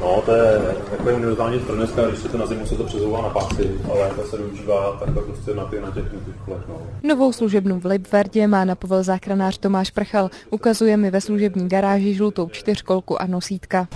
No, to je takový univerzální stroj dneska, když se to na zimu se to přezouvá na pásy, ale to se využívá takhle prostě na těch kolech. No. Novou služebnu v Lipverdě má na povel záchranář Tomáš Prchal. Ukazuje mi ve služební garáži žlutou čtyřkolku a nosítka.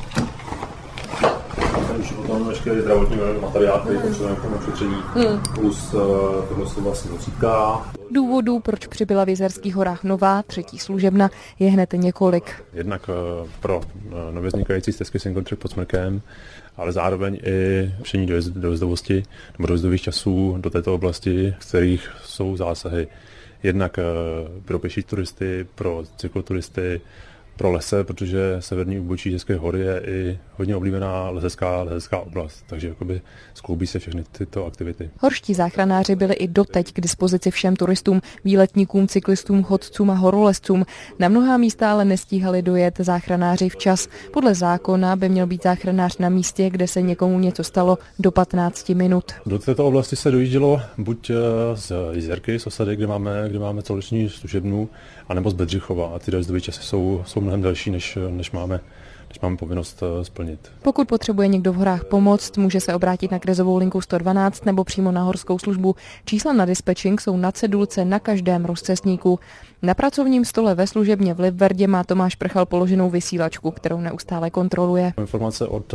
Už potom veškeré zdravotní materiály, které potřebujeme k tomu šetření, plus tohle jsou vlastně nosítka. Důvodů, proč přibyla v Jizerských horách nová, třetí služebna, je hned několik. Jednak pro nově vznikající stezky Synchrotrak pod Smrkem, ale zároveň i řešení dojezdovosti nebo dojezdových časů do této oblasti, z kterých jsou zásahy. Jednak pro pěší turisty, pro cykloturisty, pro lese, protože severní úbočí České hory je i hodně oblíbená lesecká oblast, takže jakoby skloubí se všechny tyto aktivity. Horští záchranáři byli i doteď k dispozici všem turistům, výletníkům, cyklistům, chodcům a horolezcům. Na mnohá místa ale nestíhali dojet záchranáři včas. Podle zákona by měl být záchranář na místě, kde se někomu něco stalo, do 15 minut. Do této oblasti se dojíždělo buď z Jizerky, z osady, kde máme celodenní služebnu, anebo z Bedřichova. A ty dojezdové časy jsou mnohem delší, než máme povinnost splnit. Pokud potřebuje někdo v horách pomoct, může se obrátit na krizovou linku 112 nebo přímo na horskou službu. Čísla na dispečing jsou na cedulce na každém rozcestníku. Na pracovním stole ve služebně v Lipverdě má Tomáš Prchal položenou vysílačku, kterou neustále kontroluje. Informace od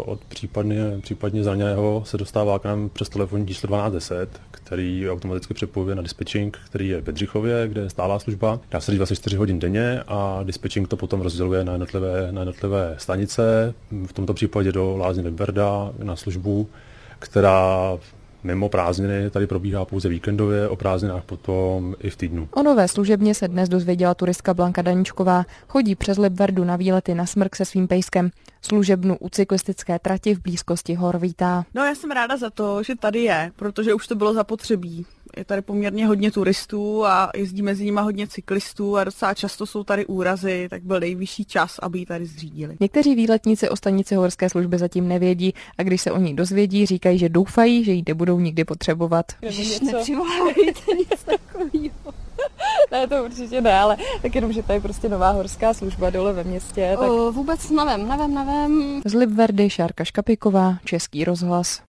případně zraněného se dostává k nám přes telefonní číslo 1210, který automaticky přepojuje na dispečing, který je v Bedřichově, kde je stálá služba. Dá se říct 24 hodin denně a dispečing to potom rozděluje na jednotlivé stanice, v tomto případě do Lázně Lipverda na službu, která mimo prázdniny tady probíhá pouze víkendově, o prázdninách potom i v týdnu. O nové služebně se dnes dozvěděla turistka Blanka Daničková. Chodí přes Lipverdu na výlety na Smrk se svým pejskem. Služebnu u cyklistické trati v blízkosti hor vítá. No, já jsem ráda za to, že tady je, protože už to bylo zapotřebí. Je tady poměrně hodně turistů a jezdí mezi nimi hodně cyklistů a docela často jsou tady úrazy, tak byl nejvyšší čas, aby ji tady zřídili. Někteří výletníci o stanici horské služby zatím nevědí a když se o ní dozvědí, říkají, že doufají, že ji nebudou nikdy potřebovat. Nepřivolávejte nic takového. Ne, to určitě ne, ale tak jenom, že tady je prostě nová horská služba dole ve městě. Tak... Vůbec nevím. Z Lipverdy Šárka Škapiková, Český rozhlas.